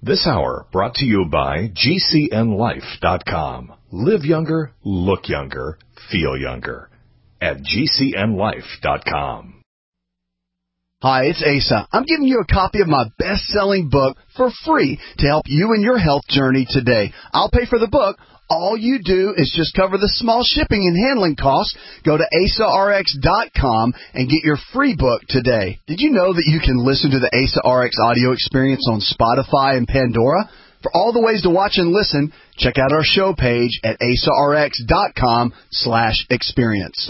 This hour brought to you by GCNLife.com. Live younger, look younger, feel younger. At GCNLife.com. Hi, it's Asa. I'm giving you a copy of my best-selling book for free to help you in your health journey today. I'll pay for the book. All you do is just cover the small shipping and handling costs. Go to AsaRx.com and get your free book today. Did you know that you can listen to the Asa RX audio experience on Spotify and Pandora? For all the ways to watch and listen, check out our show page at AsaRx.com/experience.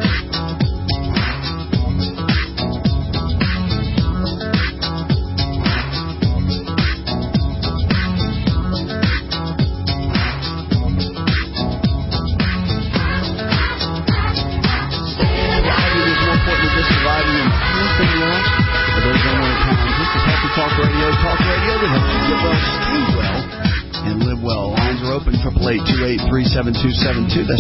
Talk radio that helps you get well, stay well, and live well. Lines are open, 888-283-7272. That's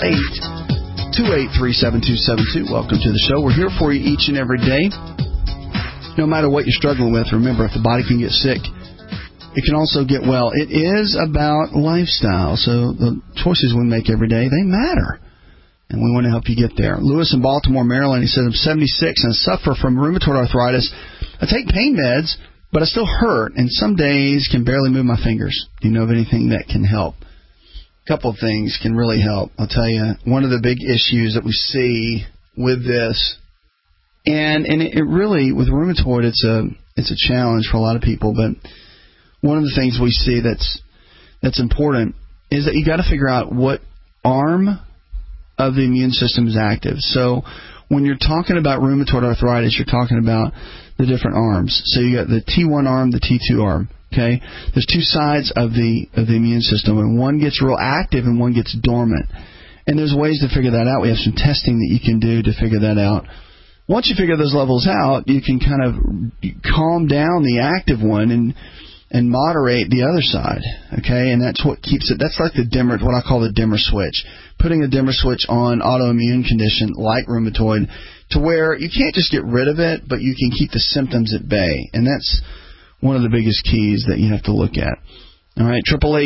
888-283-7272. Welcome to the show. We're here for you each and every day. No matter what you're struggling with, remember, if the body can get sick, it can also get well. It is about lifestyle, so the choices we make every day, they matter. And we want to help you get there. Lewis in Baltimore, Maryland, he says, I'm 76 and suffer from rheumatoid arthritis. I take pain meds, but I still hurt, and some days can barely move my fingers. Do you know of anything that can help? A couple of things can really help. I'll tell you, one of the big issues that we see with this, and it really, with rheumatoid, it's a challenge for a lot of people, but one of the things we see that's important is that you got to figure out what arm of the immune system is active. So when you're talking about rheumatoid arthritis, you're talking about the different arms. So you got the T1 arm, the T2 arm. Okay, there's two sides of the immune system, and one gets real active and one gets dormant. And there's ways to figure that out. We have some testing that you can do to figure that out. Once you figure those levels out, you can kind of calm down the active one and moderate the other side. Okay, and that's what keeps it. That's like the dimmer, what I call the dimmer switch. Putting a dimmer switch on autoimmune condition like rheumatoid, to where you can't just get rid of it, but you can keep the symptoms at bay. And that's one of the biggest keys that you have to look at. All right,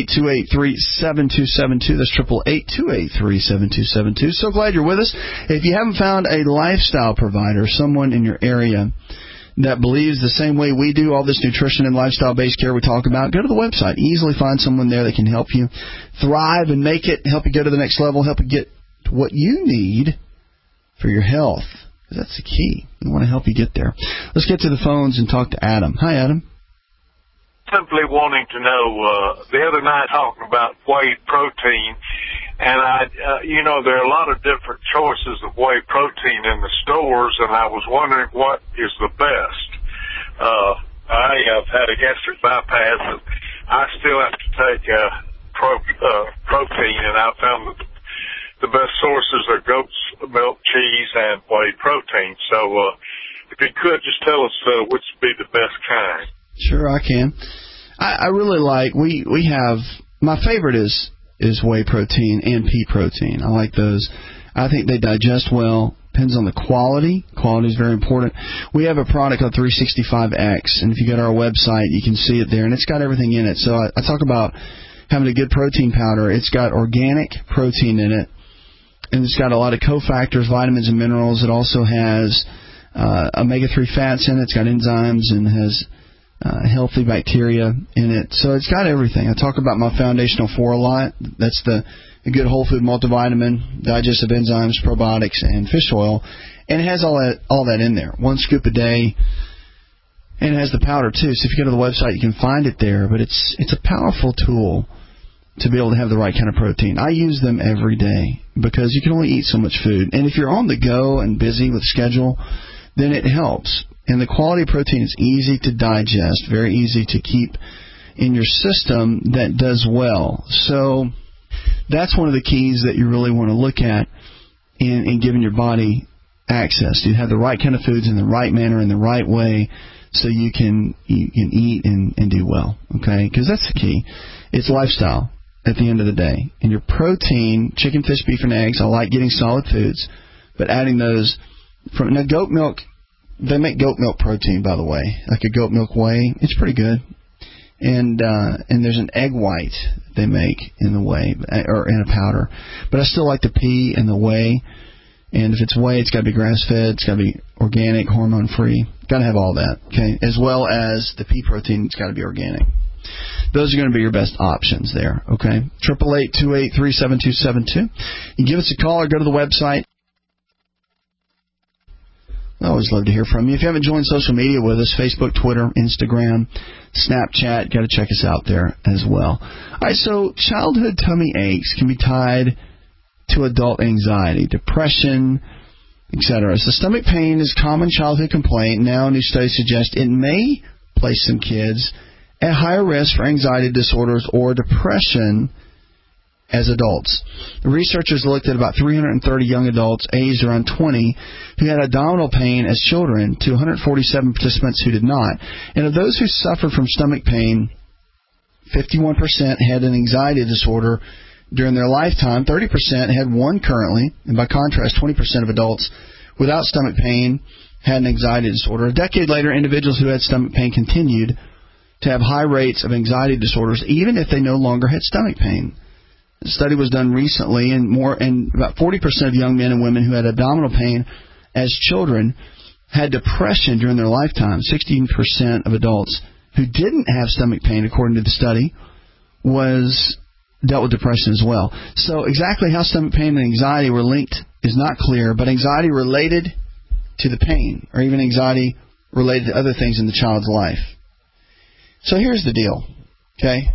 888-283-7272. That's 888-283-7272. So glad you're with us. If you haven't found a lifestyle provider, someone in your area that believes the same way we do, all this nutrition and lifestyle-based care we talk about, go to the website. Easily find someone there that can help you thrive and make it, help you go to the next level, help you get what you need for your health. That's the key. We want to help you get there. Let's get to the phones and talk to Adam. Hi, Adam. Simply wanting to know, the other night talking about whey protein, and there are a lot of different choices of whey protein in the stores, and I was wondering what is the best. I have had a gastric bypass, and I still have to take protein, and I found that the best sources are goat's milk, cheese, and whey protein. So if you could just tell us which would be the best kind. Sure, I can. I really like, we have, my favorite is whey protein and pea protein. I like those. I think they digest well. Depends on the quality. Quality is very important. We have a product called 365X, and if you go to our website, you can see it there, and it's got everything in it. So I talk about having a good protein powder. It's got organic protein in it, and it's got a lot of cofactors, vitamins, and minerals. It also has omega-3 fats in it. It's got enzymes and has healthy bacteria in it. So it's got everything. I talk about my Foundational 4 a lot. That's the good whole food multivitamin, digestive enzymes, probiotics, and fish oil. And it has all that in there. 1 scoop a day. And it has the powder, too. So if you go to the website, you can find it there. But it's a powerful tool to be able to have the right kind of protein. I use them every day because you can only eat so much food. And if you're on the go and busy with schedule, then it helps. And the quality of protein is easy to digest, very easy to keep in your system that does well. So that's one of the keys that you really want to look at in giving your body access. You have the right kind of foods in the right manner, in the right way, so you can eat and do well, okay? Because that's the key. It's lifestyle at the end of the day. And your protein, chicken, fish, beef, and eggs, I like getting solid foods, but adding those from, now goat milk, they make goat milk protein, by the way, like a goat milk whey. It's pretty good. and there's an egg white they make in the whey, or in a powder. But I still like the pea and the whey. And if it's whey, it's got to be grass-fed, it's got to be organic, hormone-free. Got to have all that, okay? As well as the pea protein, it's got to be organic. Those are going to be your best options there, okay? 888-283-7272. You give us a call or go to the website. I always love to hear from you. If you haven't joined social media with us, Facebook, Twitter, Instagram, Snapchat, got to check us out there as well. All right, so childhood tummy aches can be tied to adult anxiety, depression, etc. So stomach pain is a common childhood complaint. Now new studies suggest it may place some kids at higher risk for anxiety disorders or depression as adults. The researchers looked at about 330 young adults aged around 20 who had abdominal pain as children to 147 participants who did not. And of those who suffered from stomach pain, 51% had an anxiety disorder during their lifetime, 30% had one currently, and by contrast, 20% of adults without stomach pain had an anxiety disorder. A decade later, individuals who had stomach pain continued to have high rates of anxiety disorders, even if they no longer had stomach pain. The study was done recently, and about 40% of young men and women who had abdominal pain as children had depression during their lifetime. 16% of adults who didn't have stomach pain, according to the study, dealt with depression as well. So exactly how stomach pain and anxiety were linked is not clear, but anxiety related to the pain, or even anxiety related to other things in the child's life. So here's the deal, okay?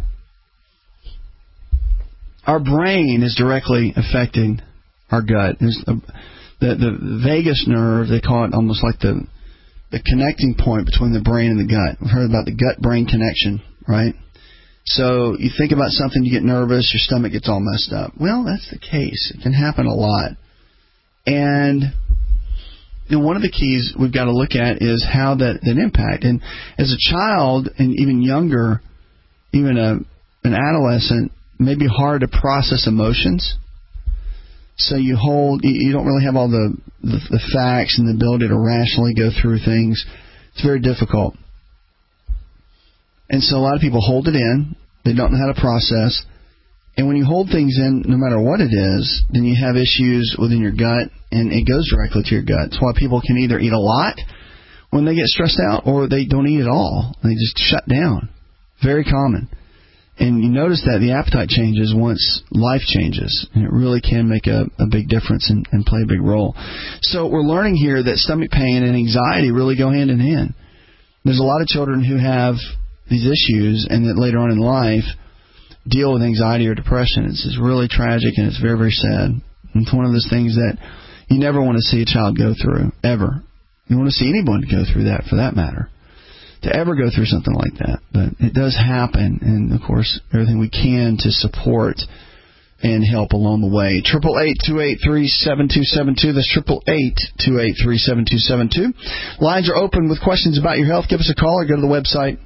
Our brain is directly affecting our gut. The vagus nerve, they call it almost like the connecting point between the brain and the gut. We've heard about the gut-brain connection, right? So you think about something, you get nervous, your stomach gets all messed up. Well, that's the case. It can happen a lot. And one of the keys we've got to look at is how that impact. And as a child, and even younger, even an adolescent, it may be hard to process emotions. So you don't really have all the facts and the ability to rationally go through things. It's very difficult. And so a lot of people hold it in. They don't know how to process. And when you hold things in, no matter what it is, then you have issues within your gut, and it goes directly to your gut. That's why people can either eat a lot when they get stressed out, or they don't eat at all. They just shut down. Very common. And you notice that the appetite changes once life changes. And it really can make a big difference and play a big role. So we're learning here that stomach pain and anxiety really go hand in hand. There's a lot of children who have these issues, and that later on in life deal with anxiety or depression. It's really tragic, and it's very, very sad. It's one of those things that you never want to see a child go through, ever. You want to see anyone go through that, for that matter, to ever go through something like that. But it does happen, and, of course, everything we can to support and help along the way. 888-283-7272. That's 888-283-7272. Lines are open with questions about your health. Give us a call or go to the website.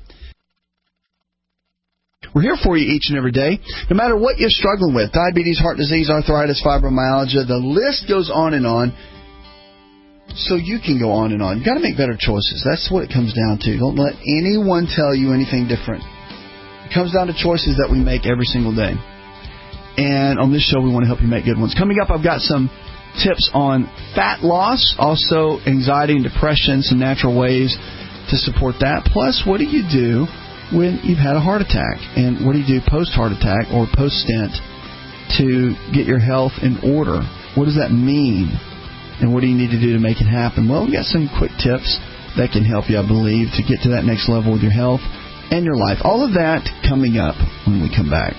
We're here for you each and every day, no matter what you're struggling with. Diabetes, heart disease, arthritis, fibromyalgia, the list goes on and on. So you can go on and on. You've got to make better choices. That's what it comes down to. Don't let anyone tell you anything different. It comes down to choices that we make every single day. And on this show, we want to help you make good ones. Coming up, I've got some tips on fat loss, also anxiety and depression, some natural ways to support that. Plus, what do you do when you've had a heart attack? And what do you do post-heart attack or post-stent to get your health in order? What does that mean? And what do you need to do to make it happen? Well, we got some quick tips that can help you, I believe, to get to that next level with your health and your life. All of that coming up when we come back.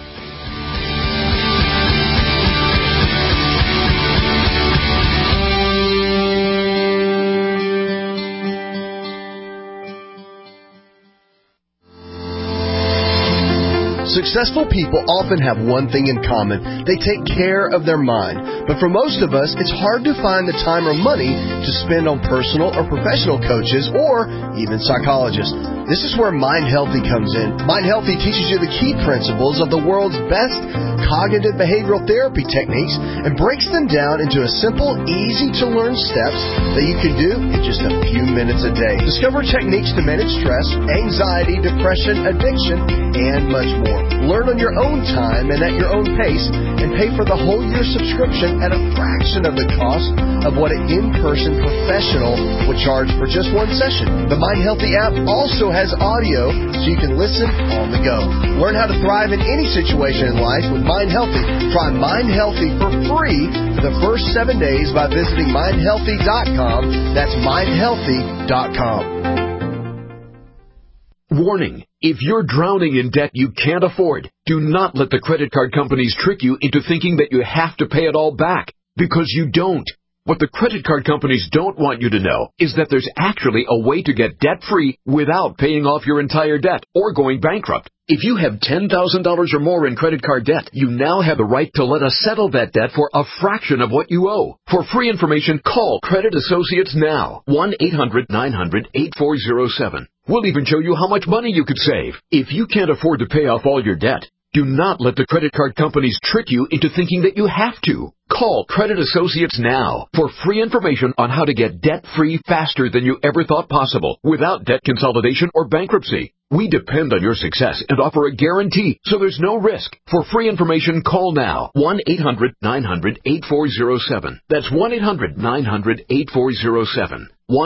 Successful people often have one thing in common. They take care of their mind. But for most of us, it's hard to find the time or money to spend on personal or professional coaches or even psychologists. This is where Mind Healthy comes in. Mind Healthy teaches you the key principles of the world's best cognitive behavioral therapy techniques and breaks them down into a simple, easy-to-learn steps that you can do in just a few minutes a day. Discover techniques to manage stress, anxiety, depression, addiction, and much more. Learn on your own time and at your own pace, and pay for the whole year subscription at a fraction of the cost of what an in-person professional would charge for just one session. The Mind Healthy app also has audio so you can listen on the go. Learn how to thrive in any situation in life with Mind Healthy. Try Mind Healthy for free for the first 7 days by visiting mindhealthy.com. That's mindhealthy.com. Warning. If you're drowning in debt you can't afford, do not let the credit card companies trick you into thinking that you have to pay it all back, because you don't. What the credit card companies don't want you to know is that there's actually a way to get debt-free without paying off your entire debt or going bankrupt. If you have $10,000 or more in credit card debt, you now have the right to let us settle that debt for a fraction of what you owe. For free information, call Credit Associates now. 1-800-900-8407. We'll even show you how much money you could save. If you can't afford to pay off all your debt, do not let the credit card companies trick you into thinking that you have to. Call Credit Associates now for free information on how to get debt-free faster than you ever thought possible without debt consolidation or bankruptcy. We depend on your success and offer a guarantee, so there's no risk. For free information, call now. 1-800-900-8407. That's 1-800-900-8407.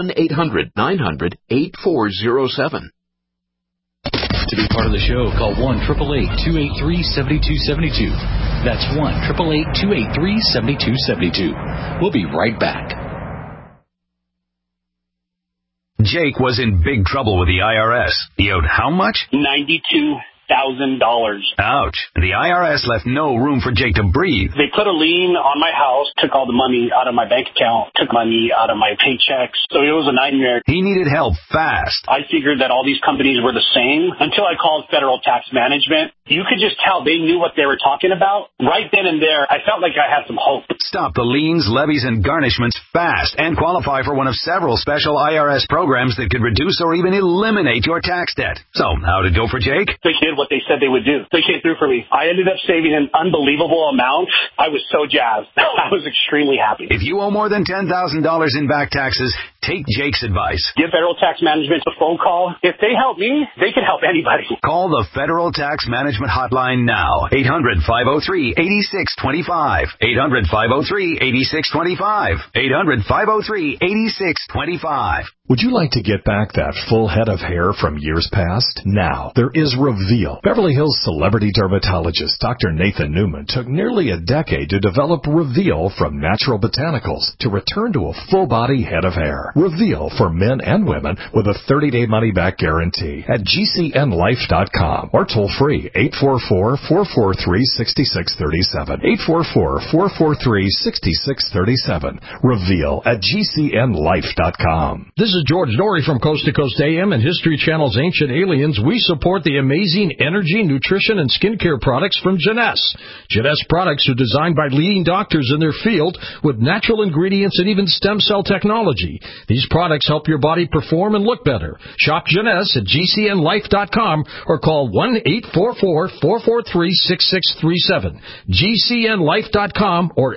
1-800-900-8407. To be part of the show, call 1-888-283-7272. That's 1-888-283-7272. We'll be right back. Jake was in big trouble with the IRS. He owed how much? $92,000. Ouch. The IRS left no room for Jake to breathe. They put a lien on my house, took all the money out of my bank account, took money out of my paychecks. So it was a nightmare. He needed help fast. I figured that all these companies were the same until I called Federal Tax Management. You could just tell they knew what they were talking about. Right then and there, I felt like I had some hope. Stop the liens, levies, and garnishments fast and qualify for one of several special IRS programs that could reduce or even eliminate your tax debt. So, how'd it go for Jake? They did what they said they would do. They came through for me. I ended up saving an unbelievable amount. I was so jazzed. I was extremely happy. If you owe more than $10,000 in back taxes, take Jake's advice. Give Federal Tax Management a phone call. If they help me, they can help anybody. Call the Federal Tax Management Hotline now. 800-503-8625. 800-503-8625. 800-503-8625. Would you like to get back that full head of hair from years past? Now, there is Reveal. Beverly Hills celebrity dermatologist Dr. Nathan Newman took nearly a decade to develop Reveal from natural botanicals to return to a full-body head of hair. Reveal for men and women with a 30-day money-back guarantee at GCNlife.com or toll-free 844-443-6637. 844-443-6637. Reveal at GCNlife.com. This is George Norrie from Coast to Coast AM and History Channel's Ancient Aliens. We support the amazing energy, nutrition, and skincare products from Jeunesse. Jeunesse products are designed by leading doctors in their field with natural ingredients and even stem cell technology. These products help your body perform and look better. Shop Jeunesse at GCNlife.com or call 1-844-443-6637. GCNlife.com or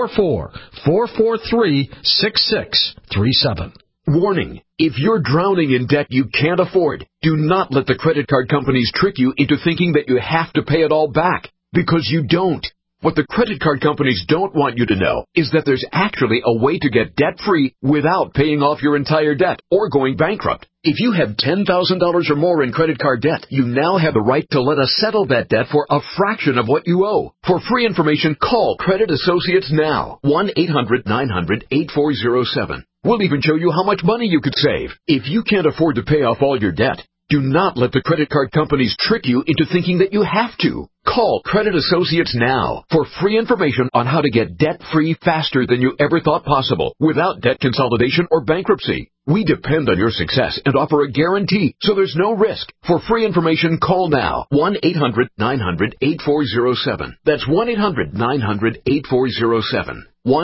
844-443-6637. Warning. If you're drowning in debt you can't afford, do not let the credit card companies trick you into thinking that you have to pay it all back, because you don't. What the credit card companies don't want you to know is that there's actually a way to get debt-free without paying off your entire debt or going bankrupt. If you have $10,000 or more in credit card debt, you now have the right to let us settle that debt for a fraction of what you owe. For free information, call Credit Associates now. 1-800-900-8407. We'll even show you how much money you could save. If you can't afford to pay off all your debt, do not let the credit card companies trick you into thinking that you have to. Call Credit Associates now for free information on how to get debt-free faster than you ever thought possible without debt consolidation or bankruptcy. We depend on your success and offer a guarantee, so there's no risk. For free information, call now. 1-800-900-8407. That's 1-800-900-8407.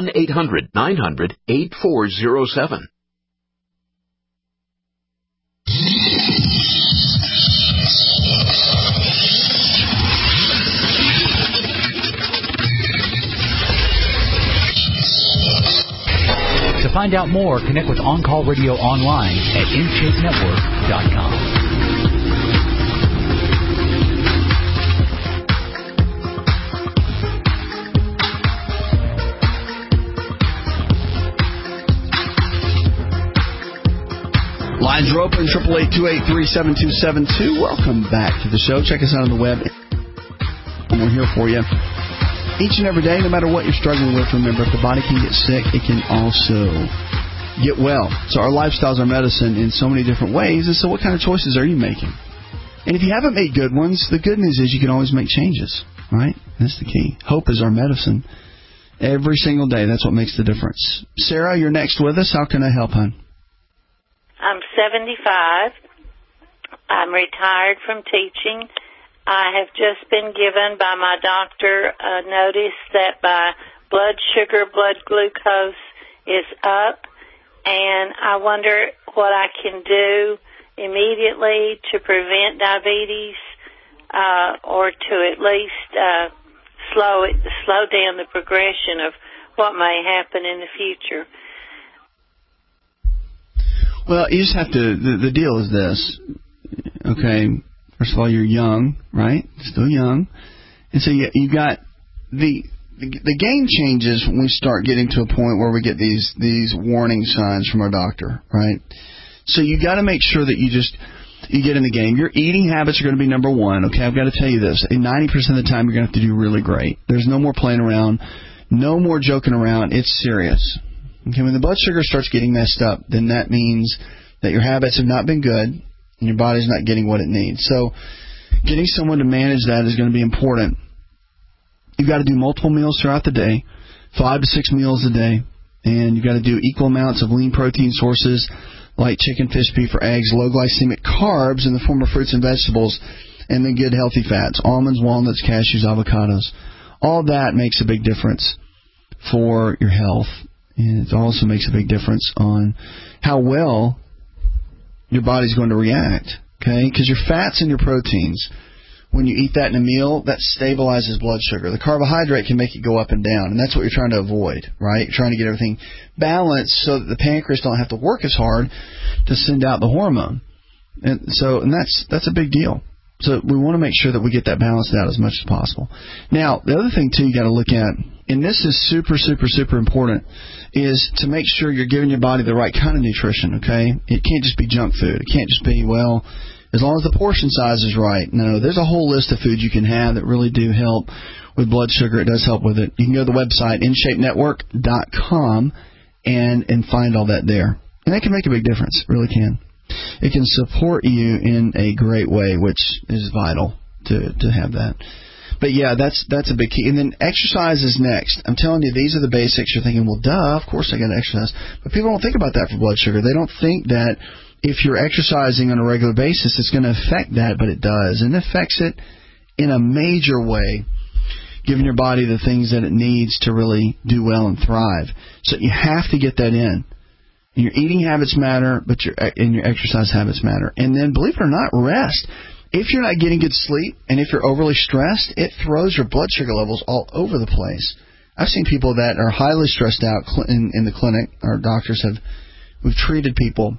1-800-900-8407. To find out more, connect with On Call Radio online at InShapeNetwork.com. Lines are open, 888-283-7272. Welcome back to the show. Check us out on the web. We're here for you each and every day, no matter what you're struggling with. Remember, if the body can get sick, it can also get well. So our lifestyles are medicine in so many different ways. And so what kind of choices are you making? And if you haven't made good ones, the good news is you can always make changes, right? That's the key. Hope is our medicine. Every single day, that's what makes the difference. Sarah, you're next with us. How can I help, hon? I'm 75. I'm retired from teaching. I have just been given by my doctor a notice that my blood sugar, blood glucose is up, and I wonder what I can do immediately to prevent diabetes or to at least slow down the progression of what may happen in the future. Well, you just have to, the deal is this, okay? First of all, you're young, right? Still young. And so you got the game changes when we start getting to a point where we get these warning signs from our doctor, right? So you got to make sure that you get in the game. Your eating habits are going to be number one, okay? I've got to tell you this. 90% of the time, you're going to have to do really great. There's no more playing around, no more joking around. It's serious. Okay, when the blood sugar starts getting messed up, then that means that your habits have not been good and your body's not getting what it needs. So getting someone to manage that is going to be important. You've got to do multiple meals throughout the day, 5 to 6 meals a day, and you've got to do equal amounts of lean protein sources like chicken, fish, beef, or eggs, low glycemic carbs in the form of fruits and vegetables, and then good healthy fats, almonds, walnuts, cashews, avocados. All that makes a big difference for your health, and it also makes a big difference on how well your body's going to react, okay? Because your fats and your proteins, when you eat that in a meal, that stabilizes blood sugar. The carbohydrate can make it go up and down, and that's what you're trying to avoid, right? You're trying to get everything balanced so that the pancreas don't have to work as hard to send out the hormone. And that's a big deal. So we want to make sure that we get that balanced out as much as possible. Now, the other thing, too, you got to look at, and this is super, super, super important, is to make sure you're giving your body the right kind of nutrition, okay? It can't just be junk food. It can't just be, well, as long as the portion size is right. No, there's a whole list of foods you can have that really do help with blood sugar. It does help with it. You can go to the website, InShapeNetwork.com, and find all that there. And that can make a big difference. It really can. It can support you in a great way, which is vital to have that. But, yeah, that's a big key. And then exercise is next. I'm telling you, these are the basics. You're thinking, well, duh, of course I got to exercise. But people don't think about that for blood sugar. They don't think that if you're exercising on a regular basis, it's going to affect that, but it does. And it affects it in a major way, giving your body the things that it needs to really do well and thrive. So you have to get that in. And your eating habits matter, but your exercise habits matter. And then, believe it or not, rest. If you're not getting good sleep and if you're overly stressed, it throws your blood sugar levels all over the place. I've seen people that are highly stressed out in the clinic. Our doctors we've treated people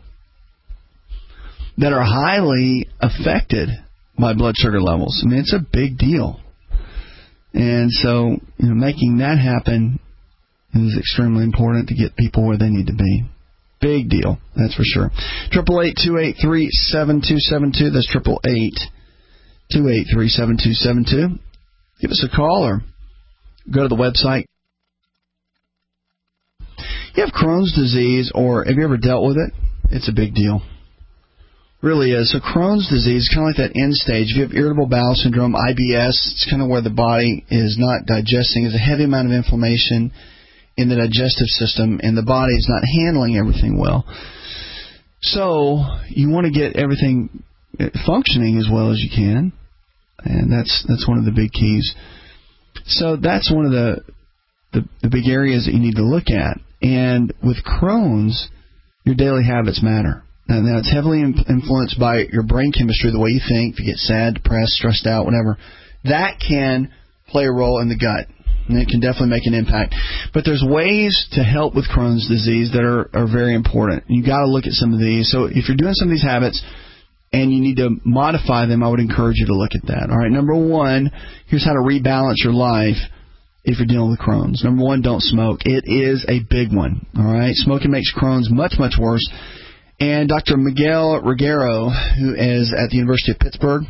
that are highly affected by blood sugar levels. I mean, it's a big deal. And so, making that happen is extremely important to get people where they need to be. Big deal, that's for sure. 888-283-7272. That's 888-283-7272. Give us a call or go to the website. You have Crohn's disease, or have you ever dealt with it? It's a big deal. Really is. So Crohn's disease is kind of like that end stage. If you have irritable bowel syndrome, IBS, it's kind of where the body is not digesting. There's a heavy amount of inflammation in the digestive system, and the body is not handling everything well. So you want to get everything functioning as well as you can, and that's one of the big keys. So that's one of the big areas that you need to look at. And with Crohn's, your daily habits matter. Now it's heavily influenced by your brain chemistry, the way you think. If you get sad, depressed, stressed out, whatever, that can play a role in the gut, and it can definitely make an impact. But there's ways to help with Crohn's disease that are very important. You got to look at some of these. So if you're doing some of these habits and you need to modify them, I would encourage you to look at that. All right, number one, here's how to rebalance your life if you're dealing with Crohn's. Number one, don't smoke. It is a big one. All right, smoking makes Crohn's much, much worse. And Dr. Miguel Reguero, who is at the University of Pittsburgh,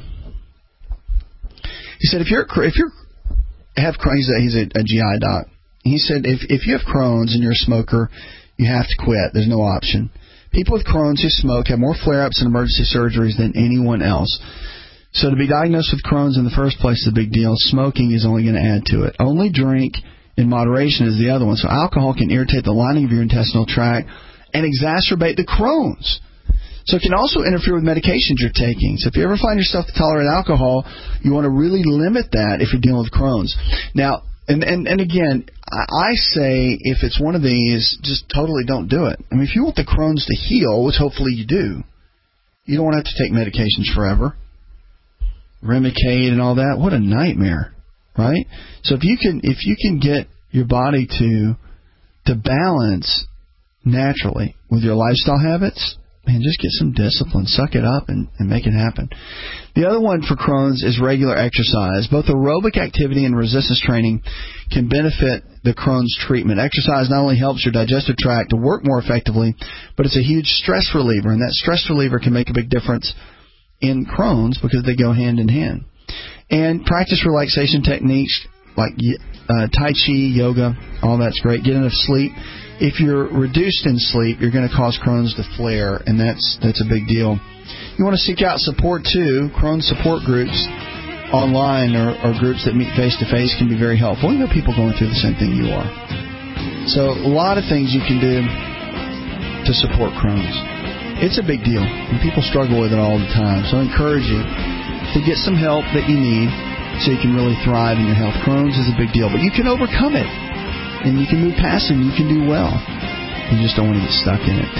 he said if you have Crohn's, he's a GI doc. He said if you have Crohn's and you're a smoker, you have to quit. There's no option. People with Crohn's who smoke have more flare-ups and emergency surgeries than anyone else. So to be diagnosed with Crohn's in the first place is a big deal. Smoking is only going to add to it. Only drink in moderation is the other one. So alcohol can irritate the lining of your intestinal tract and exacerbate the Crohn's. So it can also interfere with medications you're taking. So if you ever find yourself to tolerate alcohol, you want to really limit that if you're dealing with Crohn's. Now, and again, I say if it's one of these, just totally don't do it. I mean, if you want the Crohn's to heal, which hopefully you do, you don't want to have to take medications forever. Remicade and all that, what a nightmare, right? So if you can get your body to balance naturally with your lifestyle habits, man, just get some discipline, suck it up, and make it happen. The other one for Crohn's is regular exercise. Both aerobic activity and resistance training can benefit the Crohn's treatment. Exercise not only helps your digestive tract to work more effectively, but it's a huge stress reliever, and that stress reliever can make a big difference in Crohn's because they go hand in hand. And practice relaxation techniques like Tai Chi, yoga, all that's great. Get enough sleep. If you're reduced in sleep, you're going to cause Crohn's to flare, and that's a big deal. You want to seek out support, too. Crohn's support groups online or groups that meet face-to-face can be very helpful. You know people going through the same thing you are. So a lot of things you can do to support Crohn's. It's a big deal, and people struggle with it all the time. So I encourage you to get some help that you need so you can really thrive in your health. Crohn's is a big deal, but you can overcome it. And you can move past it, and you can do well. You just don't want to get stuck in it.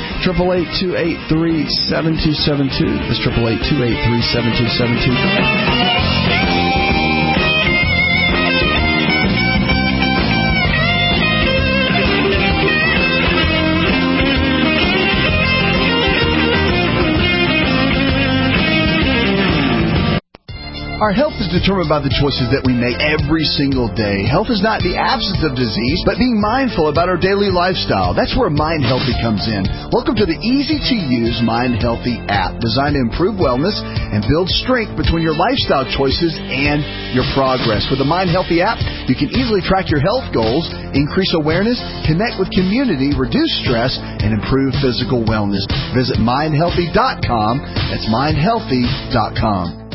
888-283-7272. That's 888-283-7272. Our health is determined by the choices that we make every single day. Health is not the absence of disease, but being mindful about our daily lifestyle. That's where Mind Healthy comes in. Welcome to the easy-to-use Mind Healthy app, designed to improve wellness and build strength between your lifestyle choices and your progress. With the Mind Healthy app, you can easily track your health goals, increase awareness, connect with community, reduce stress, and improve physical wellness. Visit mindhealthy.com. That's mindhealthy.com.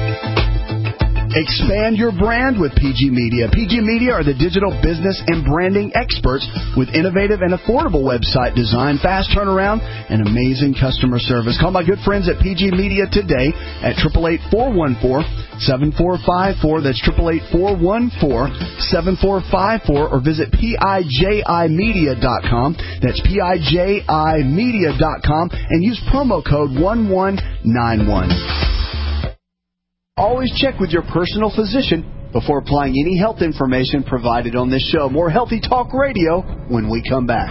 Expand your brand with PG Media. PG Media are the digital business and branding experts with innovative and affordable website design, fast turnaround, and amazing customer service. Call my good friends at PG Media today at 888-414-7454. That's 888-414-7454, or visit PIJImedia.com. That's PIJImedia.com, and use promo code 1191. Always check with your personal physician before applying any health information provided on this show. More Healthy Talk Radio when we come back.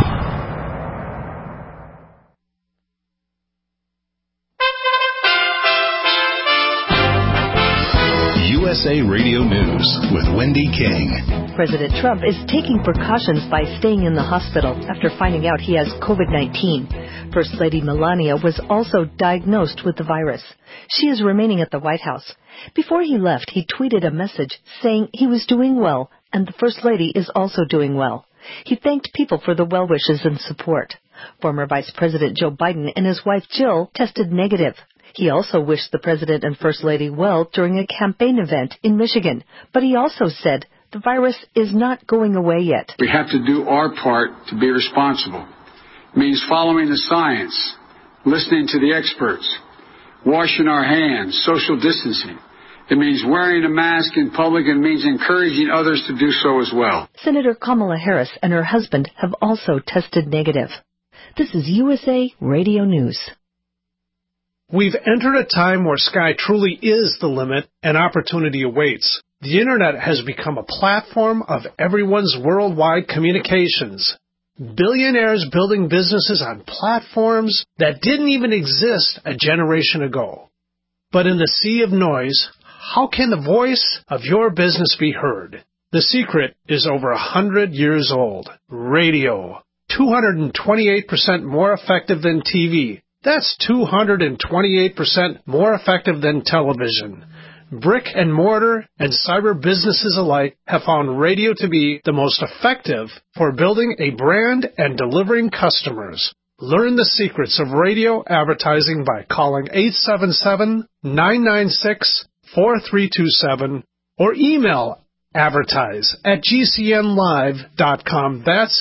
USA Radio News with Wendy King. President Trump is taking precautions by staying in the hospital after finding out he has COVID-19. First Lady Melania was also diagnosed with the virus. She is remaining at the White House. Before he left, he tweeted a message saying he was doing well, and the First Lady is also doing well. He thanked people for the well wishes and support. Former Vice President Joe Biden and his wife Jill tested negative. He also wished the President and First Lady well during a campaign event in Michigan, but he also said the virus is not going away yet. We have to do our part to be responsible. It means following the science, listening to the experts, washing our hands, social distancing. It means wearing a mask in public and means encouraging others to do so as well. Senator Kamala Harris and her husband have also tested negative. This is USA Radio News. We've entered a time where sky truly is the limit and opportunity awaits. The Internet has become a platform of everyone's worldwide communications. Billionaires building businesses on platforms that didn't even exist a generation ago. But in the sea of noise, how can the voice of your business be heard? The secret is over 100 years old. Radio. 228% more effective than TV. That's 228% more effective than television. Brick and mortar and cyber businesses alike have found radio to be the most effective for building a brand and delivering customers. Learn the secrets of radio advertising by calling 877-996-4327 or email advertise@gcnlive.com. That's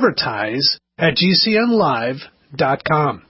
advertise@gcnlive.com.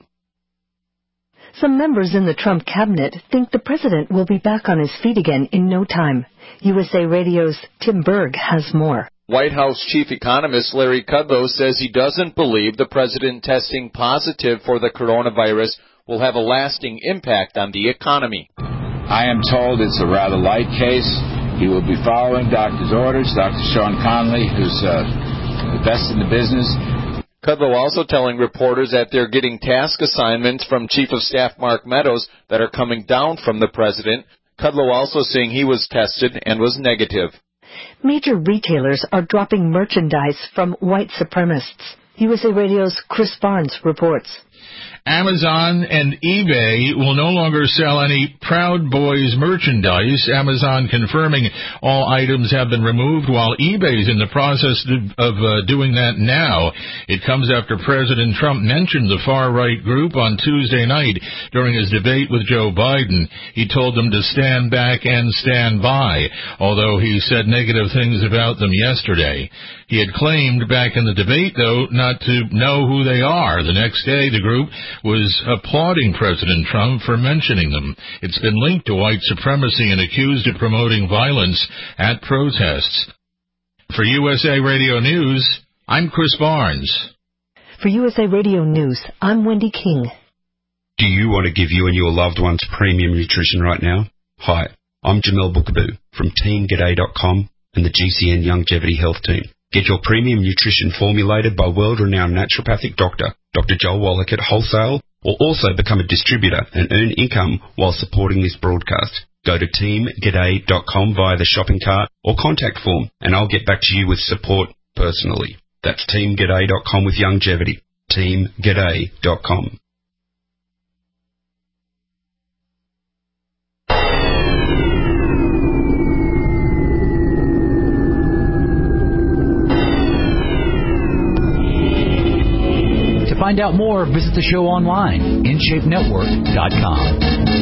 Some members in the Trump cabinet think the president will be back on his feet again in no time. USA Radio's Tim Berg has more. White House Chief Economist Larry Kudlow says he doesn't believe the president testing positive for the coronavirus will have a lasting impact on the economy. I am told it's a rather light case. He will be following doctor's orders. Dr. Sean Conley, who's the best in the business. Kudlow also telling reporters that they're getting task assignments from Chief of Staff Mark Meadows that are coming down from the president. Kudlow also saying he was tested and was negative. Major retailers are dropping merchandise from white supremacists. USA Radio's Chris Barnes reports. Amazon and eBay will no longer sell any Proud Boys merchandise, Amazon confirming all items have been removed, while eBay's in the process of doing that now. It comes after President Trump mentioned the far-right group on Tuesday night during his debate with Joe Biden. He told them to stand back and stand by, although he said negative things about them yesterday. He had claimed back in the debate, though, not to know who they are. The next day, the group was applauding President Trump for mentioning them. It's been linked to white supremacy and accused of promoting violence at protests. For USA Radio News, I'm Chris Barnes. For USA Radio News, I'm Wendy King. Do you want to give you and your loved ones premium nutrition right now? Hi, I'm Jamel Bookaboo from TeamGaday.com and the GCN Longevity Health Team. Get your premium nutrition formulated by world-renowned naturopathic doctor, Dr. Joel Wallach at Wholesale, or also become a distributor and earn income while supporting this broadcast. Go to teamgaday.com via the shopping cart or contact form, and I'll get back to you with support personally. That's teamgaday.com with longevity. teamgaday.com. To find out more, visit the show online, InShapeNetwork.com.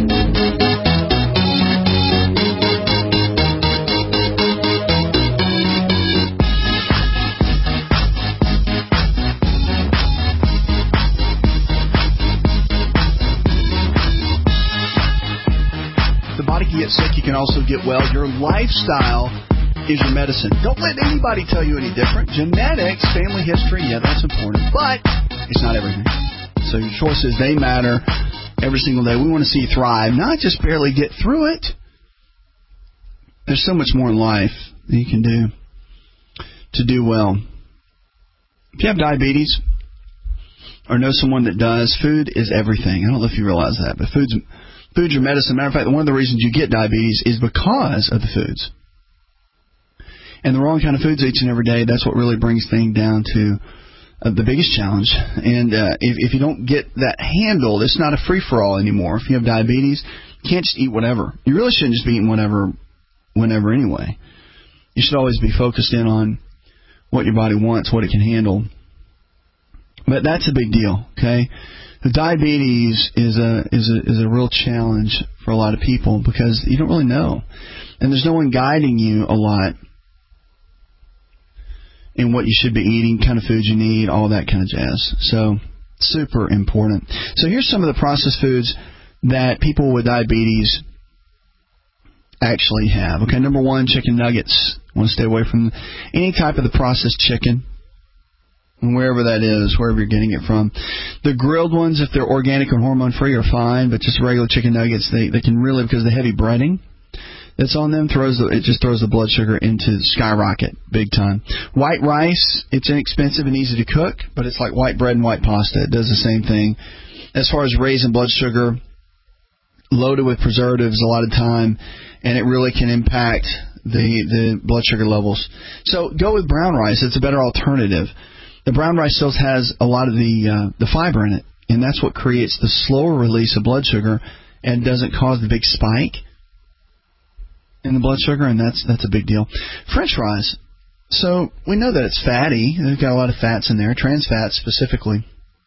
The body can get sick, you can also get well. Your lifestyle is your medicine. Don't let anybody tell you any different. Genetics, family history, yeah, that's important, but it's not everything. So your choices, they matter every single day. We want to see you thrive, not just barely get through it. There's so much more in life that you can do to do well. If you have diabetes or know someone that does, food is everything. I don't know if you realize that, but food's your medicine. Matter of fact, one of the reasons you get diabetes is because of the foods. And the wrong kind of foods each and every day, that's what really brings things down to the biggest challenge. And if you don't get that handled, it's not a free-for-all anymore. If you have diabetes, you can't just eat whatever. You really shouldn't just be eating whatever, whenever anyway. You should always be focused in on what your body wants, what it can handle. But that's a big deal, okay? The diabetes is a real challenge for a lot of people because you don't really know. And there's no one guiding you a lot in what you should be eating, kind of food you need, all that kind of jazz. So Super important. So here's some of the processed foods that people with diabetes actually have. Okay, number one, chicken nuggets. Want to stay away from any type of the processed chicken, and wherever that is, wherever you're getting it from. The grilled ones, if they're organic and hormone-free, are fine, but just regular chicken nuggets, they can really, because the heavy breading that's on them it just throws the blood sugar into skyrocket, big time. White rice, it's inexpensive and easy to cook, but it's like white bread and white pasta. It does the same thing. As far as raising blood sugar, loaded with preservatives a lot of time, and it really can impact the blood sugar levels. So go with brown rice. It's a better alternative. The brown rice still has a lot of the fiber in it, and that's what creates the slower release of blood sugar and doesn't cause the big spike in the blood sugar, and that's a big deal. French fries. So we know that it's fatty. They've got a lot of fats in there, trans fats specifically.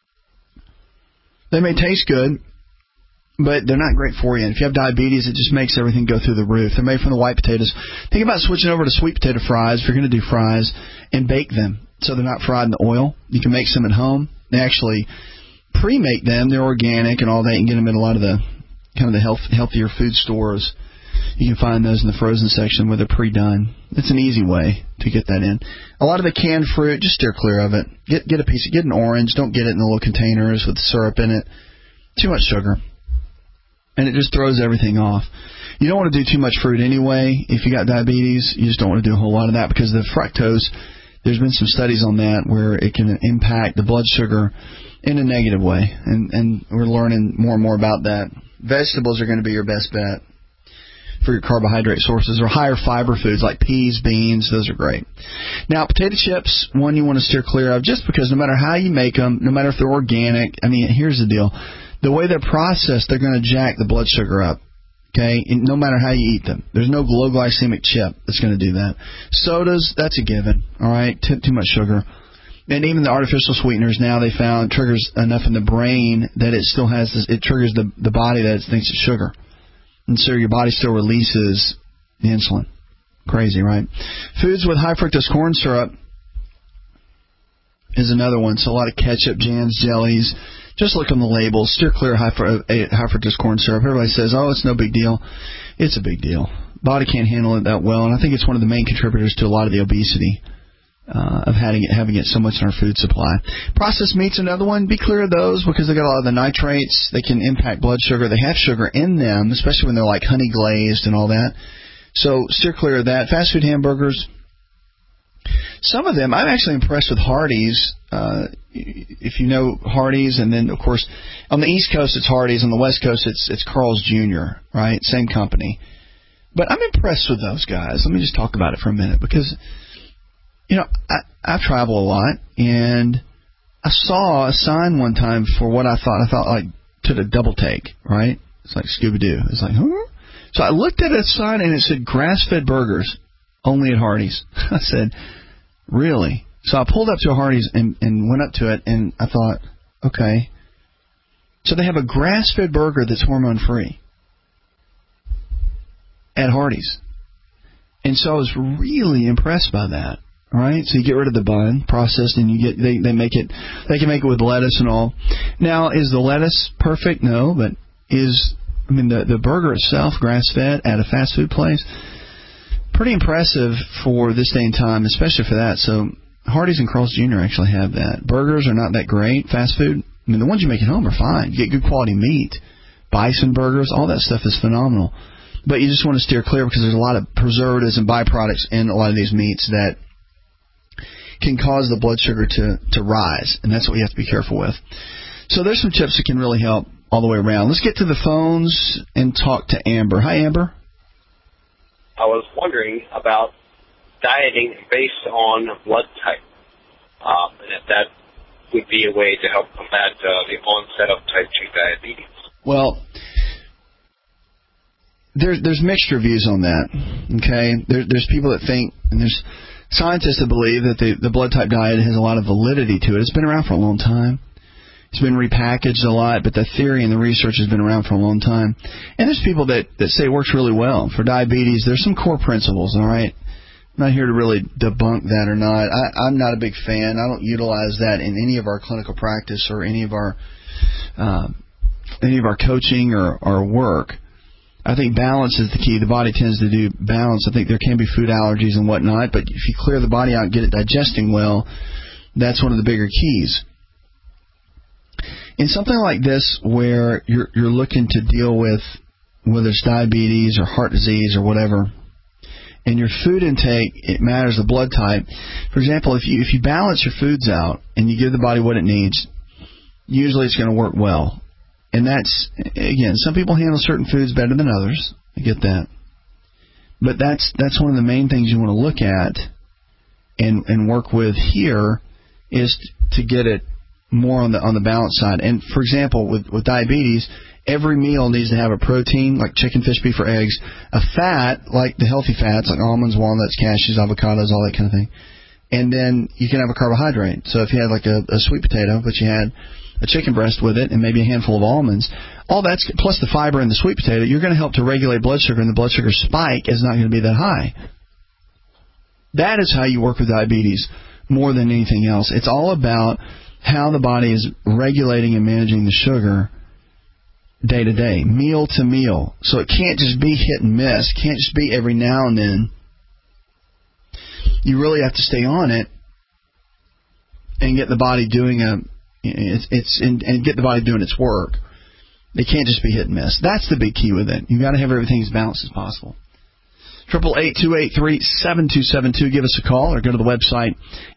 They may taste good, but they're not great for you. And if you have diabetes, it just makes everything go through the roof. They're made from the white potatoes. Think about switching over to sweet potato fries if you're going to do fries, and bake them so they're not fried in the oil. You can make some at home. They actually pre-make them. They're organic and all that. You can get them at a lot of the kind of the healthier food stores. You can find those in the frozen section where they're pre-done. It's an easy way to get that in. A lot of the canned fruit, just steer clear of it. Get an orange. Don't get it in the little containers with syrup in it. Too much sugar. And it just throws everything off. You don't want to do too much fruit anyway. If you got diabetes, you just don't want to do a whole lot of that because the fructose, there's been some studies on that where it can impact the blood sugar in a negative way. And we're learning more and more about that. Vegetables are going to be your best bet for your carbohydrate sources, or higher fiber foods like peas, beans. Those are great. Now, potato chips, one you want to steer clear of just because no matter how you make them, no matter if they're organic, I mean, here's the deal. The way they're processed, they're going to jack the blood sugar up, okay, and no matter how you eat them. There's no low glycemic chip that's going to do that. Sodas, that's a given, all right, too much sugar. And even the artificial sweeteners now, they found, triggers enough in the brain that it still has this, it triggers the body that it thinks it's sugar. And so your body still releases the insulin. Crazy, right? Foods with high fructose corn syrup is another one. So a lot of ketchup, jams, jellies. Just look on the labels. Steer clear of high fructose corn syrup. Everybody says, oh, it's no big deal. It's a big deal. Body can't handle it that well, and I think it's one of the main contributors to a lot of the obesity of having it so much in our food supply. Processed meat's another one. Be clear of those because they got a lot of the nitrates. They can impact blood sugar. They have sugar in them, especially when they're like honey glazed and all that. So steer clear of that. Fast food hamburgers. Some of them, I'm actually impressed with Hardee's. If you know Hardee's, and then, of course, on the East Coast it's Hardee's. On the West Coast it's Carl's Jr., right? Same company. But I'm impressed with those guys. Let me just talk about it for a minute because, you know, I travel a lot, and I saw a sign one time for what I thought like took a double take, right? It's like Scooby-Doo. It's like, huh? So I looked at a sign, and it said grass-fed burgers only at Hardee's. I said, really? So I pulled up to a Hardee's and went up to it, and I thought, okay. So they have a grass-fed burger that's hormone-free at Hardee's. And so I was really impressed by that. All right, so you get rid of the bun, processed, and they can make it with lettuce and all. Now, is the lettuce perfect? No, but the burger itself, grass-fed at a fast food place, pretty impressive for this day and time, especially for that. So Hardee's and Carl's Jr. actually have that. Burgers are not that great. Fast food, the ones you make at home are fine. You get good quality meat. Bison burgers, all that stuff is phenomenal. But you just want to steer clear because there's a lot of preservatives and byproducts in a lot of these meats that can cause the blood sugar to rise, and that's what you have to be careful with. So there's some tips that can really help all the way around. Let's get to the phones and talk to Amber. Hi, Amber. I was wondering about dieting based on blood type, and if that would be a way to help combat the onset of type 2 diabetes. Well, there's mixed reviews on that, okay? There's people that think, and there's scientists that believe that the blood type diet has a lot of validity to it. It's been around for a long time. It's been repackaged a lot, but the theory and the research has been around for a long time. And there's people that say it works really well. For diabetes, there's some core principles, all right? I'm not here to really debunk that or not. I'm not a big fan. I don't utilize that in any of our clinical practice or any of our coaching or work. I think balance is the key. The body tends to do balance. I think there can be food allergies and whatnot, but if you clear the body out and get it digesting well, that's one of the bigger keys. In something like this where you're looking to deal with whether it's diabetes or heart disease or whatever, and your food intake, it matters the blood type. For example, if you balance your foods out and you give the body what it needs, usually it's going to work well. And that's, again, some people handle certain foods better than others. I get that. But that's one of the main things you want to look at and work with here is to get it more on the balance side. And, for example, with diabetes, every meal needs to have a protein, like chicken, fish, beef, or eggs, a fat, like the healthy fats, like almonds, walnuts, cashews, avocados, all that kind of thing. And then you can have a carbohydrate. So if you had like a sweet potato, but you had a chicken breast with it and maybe a handful of almonds, all that's, plus the fiber in the sweet potato, you're going to help to regulate blood sugar, and the blood sugar spike is not going to be that high. That is how you work with diabetes more than anything else. It's all about how the body is regulating and managing the sugar day to day, meal to meal. So it can't just be hit and miss. It can't just be every now and then. You really have to stay on it and get the body doing get the body doing its work. It can't just be hit and miss. That's the big key with it. You've got to have everything as balanced as possible. 888-283-7272. Give us a call or go to the website.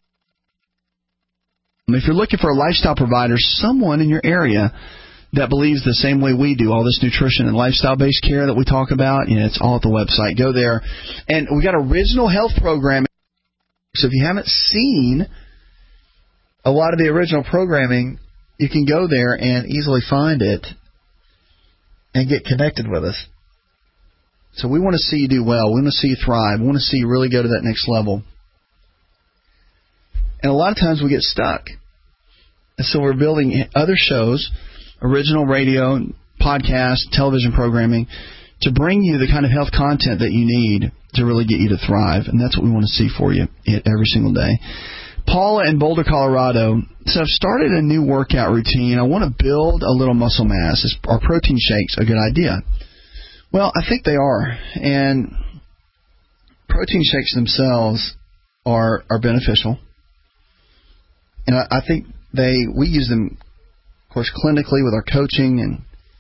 If you're looking for a lifestyle provider, someone in your area that believes the same way we do, all this nutrition and lifestyle-based care that we talk about, it's all at the website. Go there. And we got original health programming. So if you haven't seen a lot of the original programming, you can go there and easily find it and get connected with us. So we want to see you do well. We want to see you thrive. We want to see you really go to that next level. And a lot of times we get stuck. And so we're building other shows, original radio, podcast, television programming, to bring you the kind of health content that you need to really get you to thrive. And that's what we want to see for you every single day. Paula in Boulder, Colorado, said, I've started a new workout routine. I want to build a little muscle mass. Are protein shakes a good idea? Well, I think they are. And protein shakes themselves are beneficial. And I think we use them, of course, clinically with our coaching, and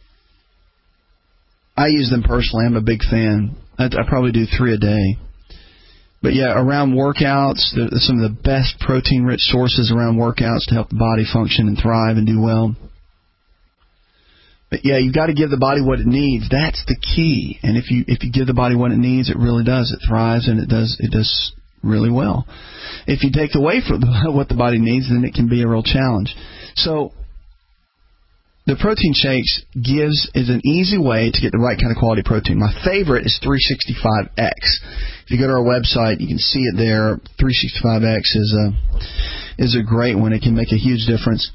I use them personally. I'm a big fan. I probably do 3 a day. But yeah, around workouts, some of the best protein-rich sources around workouts to help the body function and thrive and do well. But yeah, you've got to give the body what it needs. That's the key. And if you give the body what it needs, it really does. It thrives, and it does really well. If you take away from what the body needs, then it can be a real challenge. So the protein shakes is an easy way to get the right kind of quality protein. My favorite is 365X. If you go to our website, you can see it there. 365X is a great one. It can make a huge difference,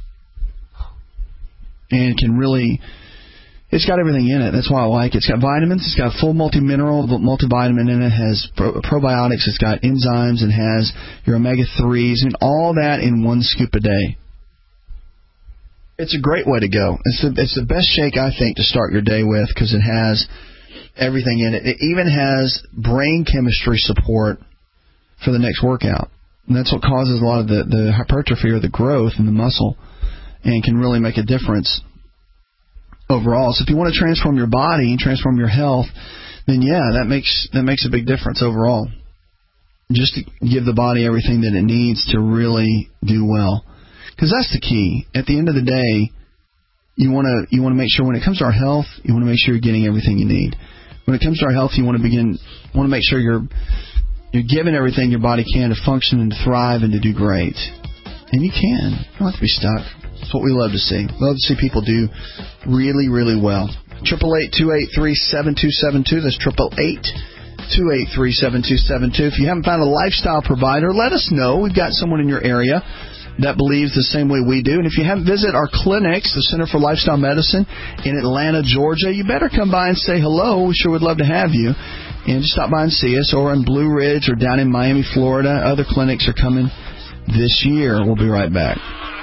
and can really. It's got everything in it. That's why I like it. It's got vitamins. It's got full multi-mineral, multivitamin in it. It has probiotics. It's got enzymes. It has your omega-3s, and all that in 1 scoop a day. It's a great way to go. It's the best shake, I think, to start your day with, because it has everything in it. It even has brain chemistry support for the next workout. And that's what causes a lot of the hypertrophy or the growth in the muscle, and can really make a difference overall. So if you want to transform your body and transform your health, then yeah, that makes a big difference overall. Just to give the body everything that it needs to really do well. Because that's the key. At the end of the day, you want to make sure when it comes to our health, you want to make sure you're getting everything you need. When it comes to our health, you want to make sure you're giving everything your body can to function and to thrive and to do great. And you can. You don't have to be stuck. That's what we love to see. We love to see people do really, really well. 888-283-7272. That's 888-283-7272. If you haven't found a lifestyle provider, let us know. We've got someone in your area that believes the same way we do. And if you haven't visited our clinics, the Center for Lifestyle Medicine in Atlanta, Georgia, you better come by and say hello. We sure would love to have you. And just stop by and see us, or in Blue Ridge or down in Miami, Florida. Other clinics are coming this year. We'll be right back.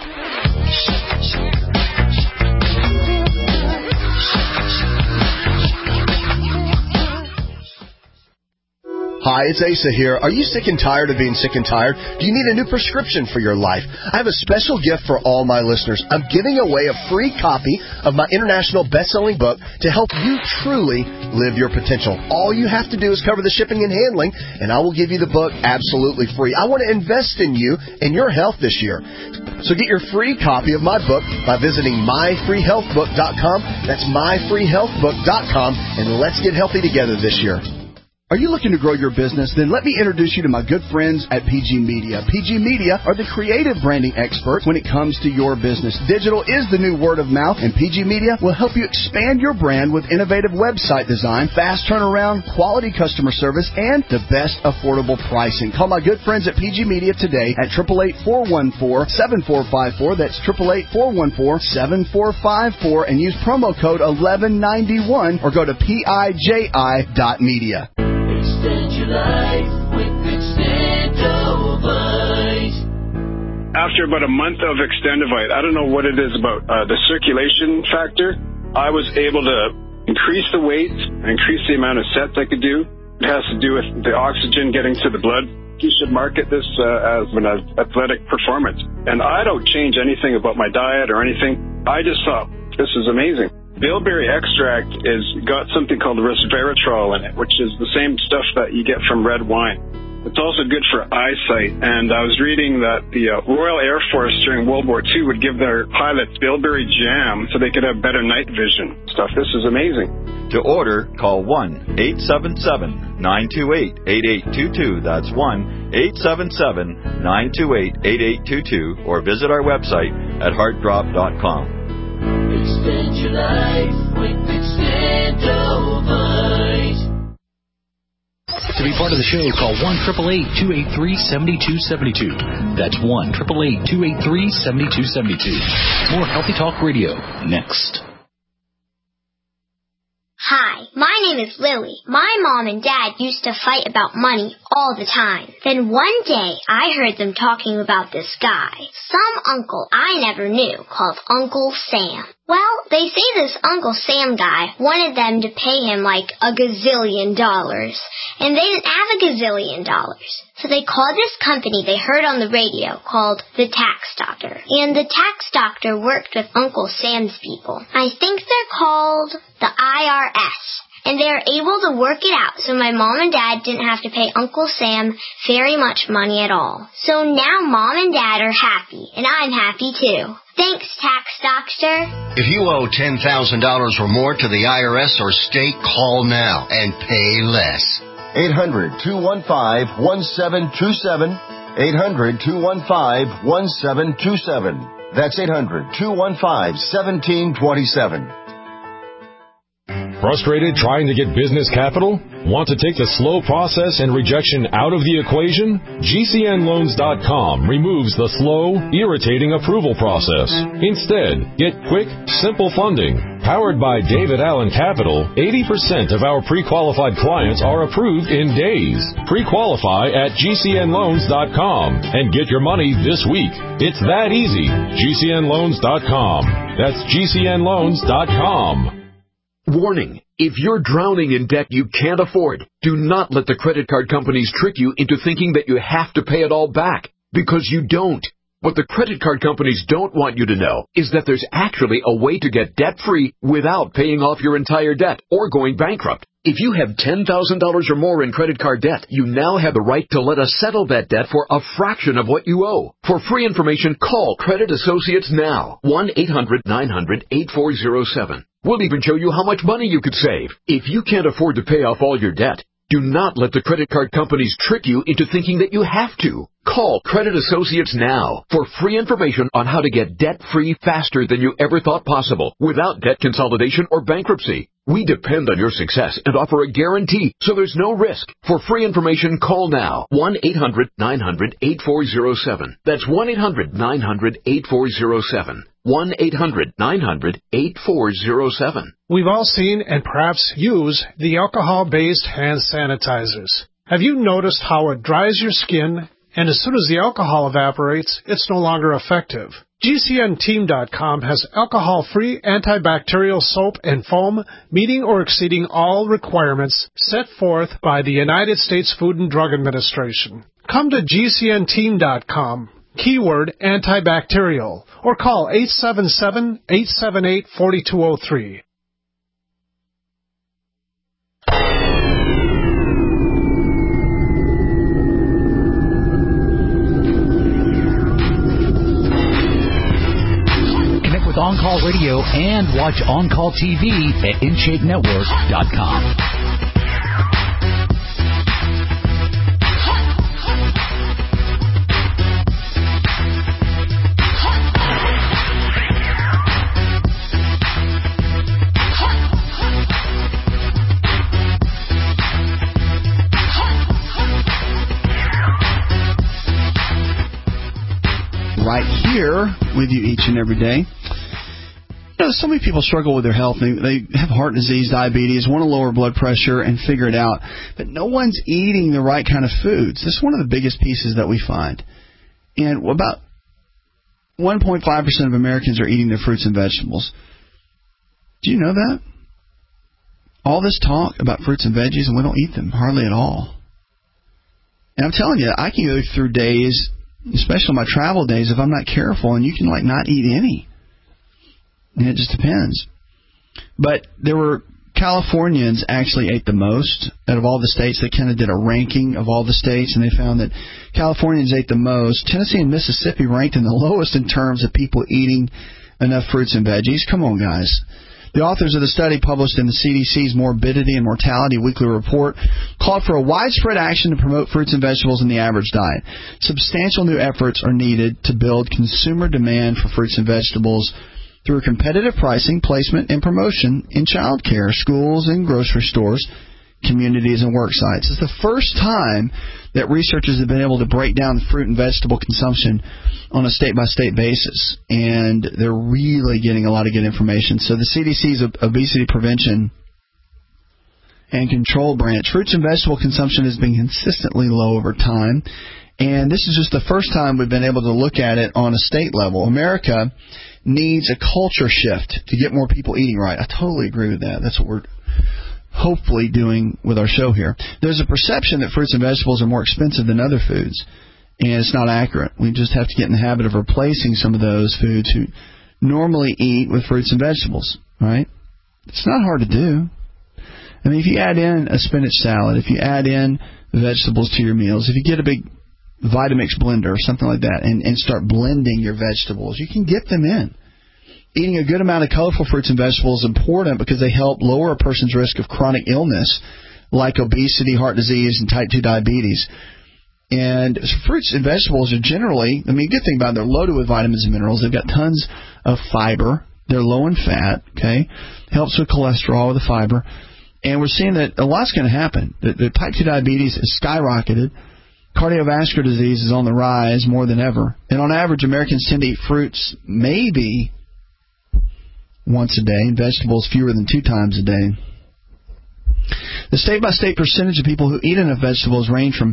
Hi, it's Asa here. Are you sick and tired of being sick and tired? Do you need a new prescription for your life? I have a special gift for all my listeners. I'm giving away a free copy of my international best-selling book to help you truly live your potential. All you have to do is cover the shipping and handling, and I will give you the book absolutely free. I want to invest in you and your health this year. So get your free copy of my book by visiting myfreehealthbook.com. That's myfreehealthbook.com, and let's get healthy together this year. Are you looking to grow your business? Then let me introduce you to my good friends at PG Media. PG Media are the creative branding experts when it comes to your business. Digital is the new word of mouth, and PG Media will help you expand your brand with innovative website design, fast turnaround, quality customer service, and the best affordable pricing. Call my good friends at PG Media today at 888-414-7454. That's 888-414-7454, and use promo code 1191 or go to PIJI.media. Extend your life with Extendovite. After about a month of Extendovite, I don't know what it is about the circulation factor, I was able to increase the weight, increase the amount of sets I could do. It has to do with the oxygen getting to the blood. You should market this as an athletic performance. And I don't change anything about my diet or anything. I just thought, this is amazing. Bilberry extract is got something called resveratrol in it, which is the same stuff that you get from red wine. It's also good for eyesight, and I was reading that the Royal Air Force during World War II would give their pilots bilberry jam so they could have better night vision stuff. This is amazing. To order, call 1-877-928-8822. That's 1-877-928-8822, or visit our website at heartdrop.com. Extend your life with Extendovite. To be part of the show, call 1-888-283-7272. That's 1-888-283-7272. More Healthy Talk Radio next. Hi, my name is Lily. My mom and dad used to fight about money all the time. Then one day, I heard them talking about this guy, some uncle I never knew, called Uncle Sam. Well, they say this Uncle Sam guy wanted them to pay him like $1 gazillion, and they didn't have $1 gazillion. So they called this company they heard on the radio called the Tax Doctor. And the Tax Doctor worked with Uncle Sam's people. I think they're called the IRS. And they were able to work it out so my mom and dad didn't have to pay Uncle Sam very much money at all. So now mom and dad are happy, and I'm happy too. Thanks, Tax Doctor. If you owe $10,000 or more to the IRS or state, call now and pay less. 800-215-1727. 800-215-1727. That's 800-215-1727. Frustrated trying to get business capital? Want to take the slow process and rejection out of the equation? GCNloans.com removes the slow, irritating approval process. Instead, get quick, simple funding. Powered by David Allen Capital, 80% of our pre-qualified clients are approved in days. Pre-qualify at GCNloans.com and get your money this week. It's that easy. GCNloans.com. That's GCNloans.com. Warning, if you're drowning in debt you can't afford, do not let the credit card companies trick you into thinking that you have to pay it all back, because you don't. What the credit card companies don't want you to know is that there's actually a way to get debt-free without paying off your entire debt or going bankrupt. If you have $10,000 or more in credit card debt, you now have the right to let us settle that debt for a fraction of what you owe. For free information, call Credit Associates now. 1-800-900-8407. We'll even show you how much money you could save. If you can't afford to pay off all your debt, do not let the credit card companies trick you into thinking that you have to. Call Credit Associates now for free information on how to get debt-free faster than you ever thought possible without debt consolidation or bankruptcy. We depend on your success and offer a guarantee, so there's no risk. For free information, call now. 1-800-900-8407. That's 1-800-900-8407. 1-800-900-8407. We've all seen and perhaps use the alcohol-based hand sanitizers. Have you noticed how it dries your skin, and as soon as the alcohol evaporates, it's no longer effective? GCNteam.com has alcohol-free antibacterial soap and foam meeting or exceeding all requirements set forth by the United States Food and Drug Administration. Come to GCNteam.com, keyword antibacterial, or call 877-878-4203. On Call Radio and watch On Call TV at InShapeNetwork.com. Right here with you each and every day. You know, so many people struggle with their health. They have heart disease, diabetes, want to lower blood pressure and figure it out. But no one's eating the right kind of foods. This is one of the biggest pieces that we find. And about 1.5% of Americans are eating their fruits and vegetables. Do you know that? All this talk about fruits and veggies, and we don't eat them hardly at all. And I'm telling you, I can go through days, especially my travel days, if I'm not careful, and you can not eat any. And it just depends. But there were Californians actually ate the most out of all the states. They kind of did a ranking of all the states, and they found that Californians ate the most. Tennessee and Mississippi ranked in the lowest in terms of people eating enough fruits and veggies. Come on, guys. The authors of the study, published in the CDC's Morbidity and Mortality Weekly Report, called for a widespread action to promote fruits and vegetables in the average diet. Substantial new efforts are needed to build consumer demand for fruits and vegetables through competitive pricing, placement, and promotion in child care, schools, and grocery stores, communities, and work sites. It's the first time that researchers have been able to break down fruit and vegetable consumption on a state-by-state basis, and they're really getting a lot of good information. So the CDC's Obesity Prevention and Control Branch, fruits and vegetable consumption has been consistently low over time, and this is just the first time we've been able to look at it on a state level. America needs a culture shift to get more people eating right. I totally agree with that. That's what we're hopefully doing with our show here. There's a perception that fruits and vegetables are more expensive than other foods, and it's not accurate. We just have to get in the habit of replacing some of those foods who normally eat with fruits and vegetables, right? It's not hard to do. I mean, if you add in a spinach salad, if you add in vegetables to your meals, if you get a big Vitamix blender or something like that and start blending your vegetables, you can get them in. Eating a good amount of colorful fruits and vegetables is important because they help lower a person's risk of chronic illness like obesity, heart disease, and type 2 diabetes. And fruits and vegetables are generally, the good thing about them, they're loaded with vitamins and minerals. They've got tons of fiber. They're low in fat, okay? Helps with cholesterol with the fiber. And we're seeing that a lot's going to happen. The type 2 diabetes has skyrocketed. Cardiovascular disease is on the rise more than ever. And on average, Americans tend to eat fruits maybe once a day, and vegetables fewer than 2 times a day. The state-by-state percentage of people who eat enough vegetables range from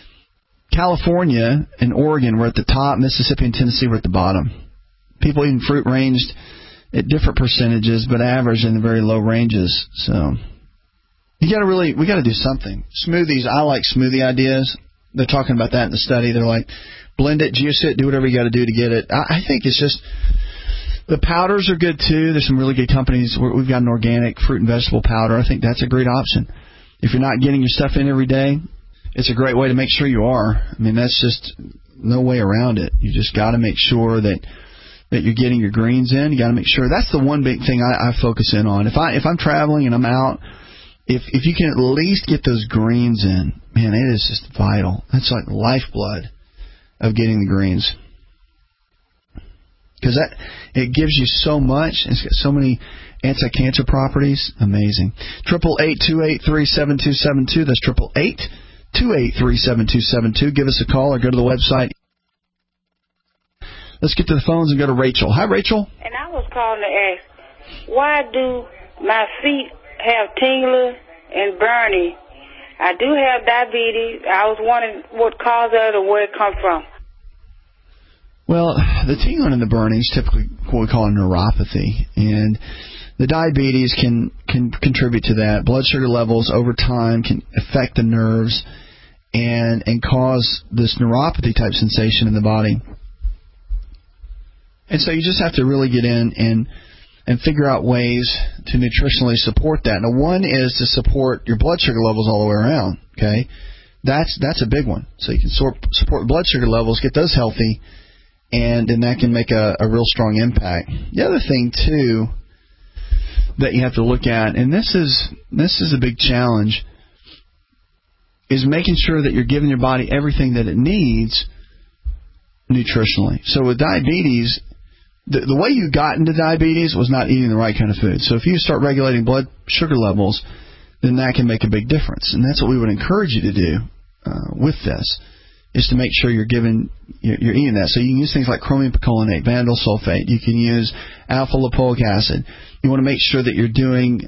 California and Oregon were at the top, Mississippi and Tennessee were at the bottom. People eating fruit ranged at different percentages, but averaged in the very low ranges. So we got to do something. Smoothies, I like smoothie ideas. They're talking about that in the study. They're like, blend it, juice it, do whatever you got to do to get it. I think it's just, the powders are good too. There's some really good companies. We've got an organic fruit and vegetable powder. I think that's a great option. If you're not getting your stuff in every day, it's a great way to make sure you are. I mean, that's just no way around it. You just got to make sure that you're getting your greens in. You got to make sure. That's the one big thing I focus in on. If I'm traveling and I'm out, if you can at least get those greens in, man, it is just vital. That's like the lifeblood of getting the greens. Because it gives you so much. It's got so many anti-cancer properties. Amazing. 888-283-7272. That's 888-283-7272. Give us a call or go to the website. Let's get to the phones and go to Rachel. Hi, Rachel. And I was calling to ask, why do my feet have tingling and burning? I do have diabetes. I was wondering what caused it or where it comes from. Well, the tingling and the burning is typically what we call a neuropathy, and the diabetes can contribute to that. Blood sugar levels over time can affect the nerves and cause this neuropathy type sensation in the body. And so you just have to really get in and figure out ways to nutritionally support that. Now, one is to support your blood sugar levels all the way around. Okay, that's a big one. So you can support blood sugar levels, get those healthy, and then that can make a real strong impact. The other thing too that you have to look at, and this is a big challenge, is making sure that you're giving your body everything that it needs nutritionally. So with diabetes, the way you got into diabetes was not eating the right kind of food. So if you start regulating blood sugar levels, then that can make a big difference. And that's what we would encourage you to do with this, is to make sure you're eating that. So you can use things like chromium picolinate, vanadil sulfate. You can use alpha-lipoic acid. You want to make sure that you're doing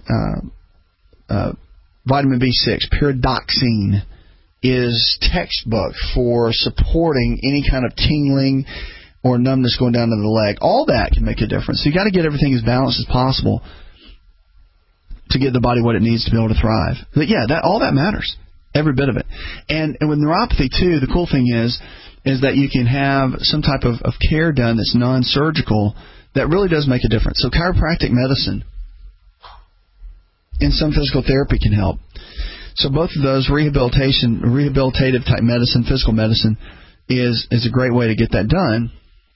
vitamin B6. Pyridoxine is textbook for supporting any kind of tingling or numbness going down to the leg. All that can make a difference. So you got to get everything as balanced as possible to give the body what it needs to be able to thrive. But yeah, all that matters. Every bit of it. And with neuropathy, too, the cool thing is that you can have some type of care done that's non-surgical that really does make a difference. So chiropractic medicine and some physical therapy can help. So both of those, rehabilitative type medicine, physical medicine, is a great way to get that done,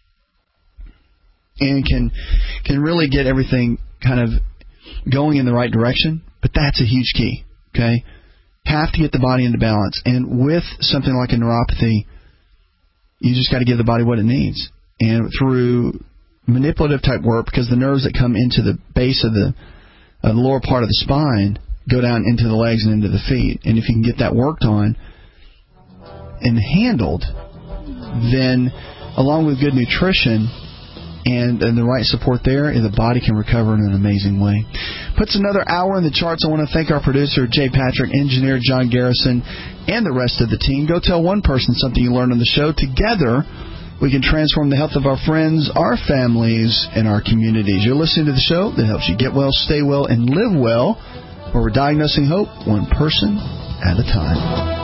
and can really get everything kind of going in the right direction. But that's a huge key, okay? Have to get the body into balance. And with something like a neuropathy, you just got to give the body what it needs. And through manipulative type work, because the nerves that come into the base of the lower part of the spine go down into the legs and into the feet. And if you can get that worked on and handled, then along with good nutrition and the right support there, the body can recover in an amazing way. Puts another hour in the charts. I want to thank our producer, Jay Patrick, engineer John Garrison, and the rest of the team. Go tell one person something you learned on the show. Together, we can transform the health of our friends, our families, and our communities. You're listening to the show that helps you get well, stay well, and live well, where we're diagnosing hope one person at a time.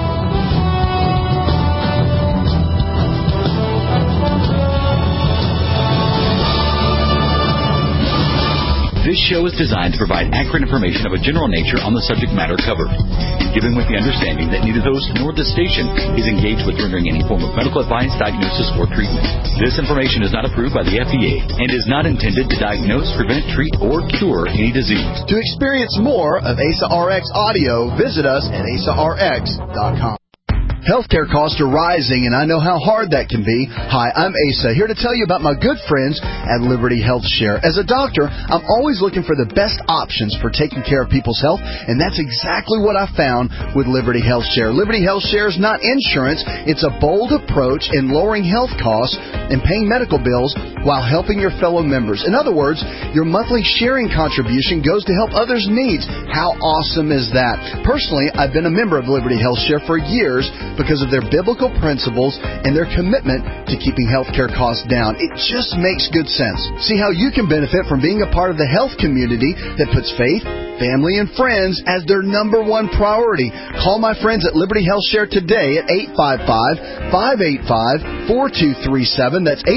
This show is designed to provide accurate information of a general nature on the subject matter covered, given with the understanding that neither the host nor the station is engaged with rendering any form of medical advice, diagnosis, or treatment. This information is not approved by the FDA and is not intended to diagnose, prevent, treat, or cure any disease. To experience more of ASA RX audio, visit us at asarx.com. Healthcare costs are rising, and I know how hard that can be. Hi, I'm Asa, here to tell you about my good friends at Liberty Health Share. As a doctor, I'm always looking for the best options for taking care of people's health, and that's exactly what I found with Liberty Health Share. Liberty Health Share is not insurance. It's a bold approach in lowering health costs and paying medical bills while helping your fellow members. In other words, your monthly sharing contribution goes to help others' needs. How awesome is that? Personally, I've been a member of Liberty Health Share for years because of their biblical principles and their commitment to keeping healthcare costs down. It just makes good sense. See how you can benefit from being a part of the health community that puts faith, family, and friends as their number one priority. Call my friends at Liberty Health Share today at 855-585-4237. That's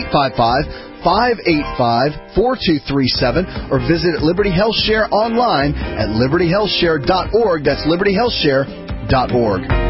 855-585-4237, or visit Liberty Health Share online at libertyhealthshare.org. That's libertyhealthshare.org.